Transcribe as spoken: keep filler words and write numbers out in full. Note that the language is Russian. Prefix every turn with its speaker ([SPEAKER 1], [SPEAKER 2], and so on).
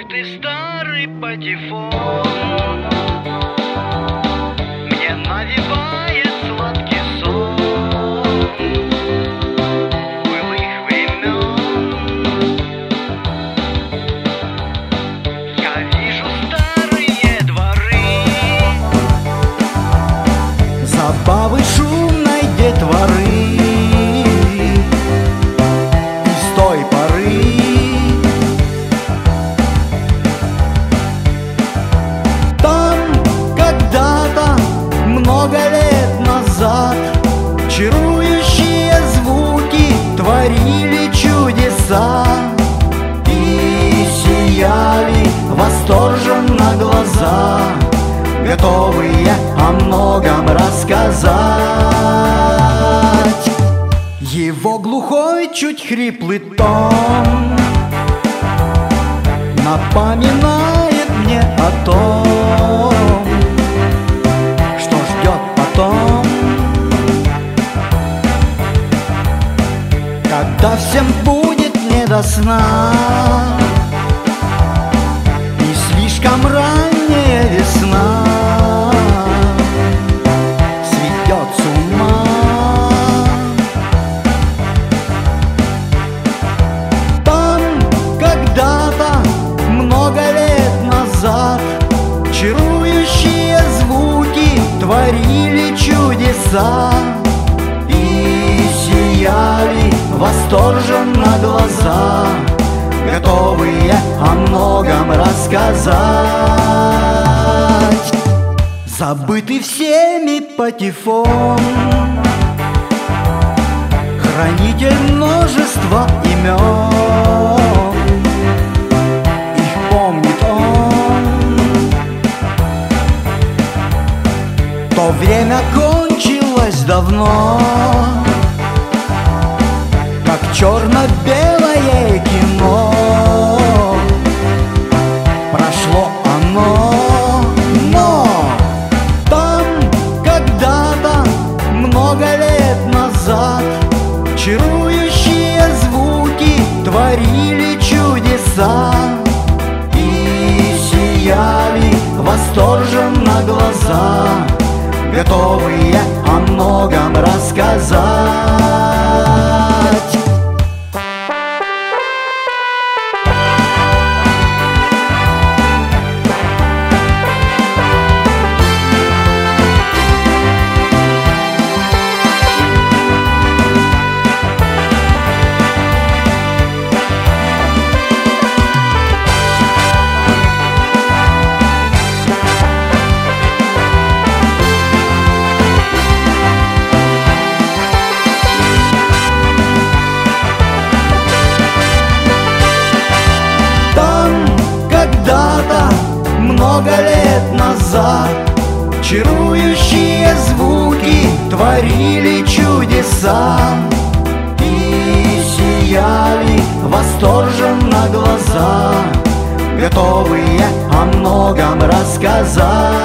[SPEAKER 1] ты, старый патефон, мне навевает сладкий сон былых времен. Я вижу старые дворы,
[SPEAKER 2] забавы шумной детворы. И с той поры там когда-то, много лет назад, чарующие звуки творили чудеса. И сияли восторженно глаза, готовые о многом рассказать. Его глухой, чуть хриплый тон напоминает мне о том, что ждет потом, когда всем будет не до сна и слишком ранняя весна сведет с ума. Там когда-то, много лет назад, чарующие звуки творили чудеса. И сияли восторженно глаза, готовые о многом рассказать. Забытый всеми патефон, хранитель множества имен, их помнит он. То время кончилось давно, как черно-белое кино. Прошло оно, но там когда-то, много лет назад, чарующие звуки творили чудеса. И сияли восторженно глаза, готовые о многом рассказать. Когда-то, много лет назад, чарующие звуки творили чудеса. И сияли восторженно глаза, готовые о многом рассказать.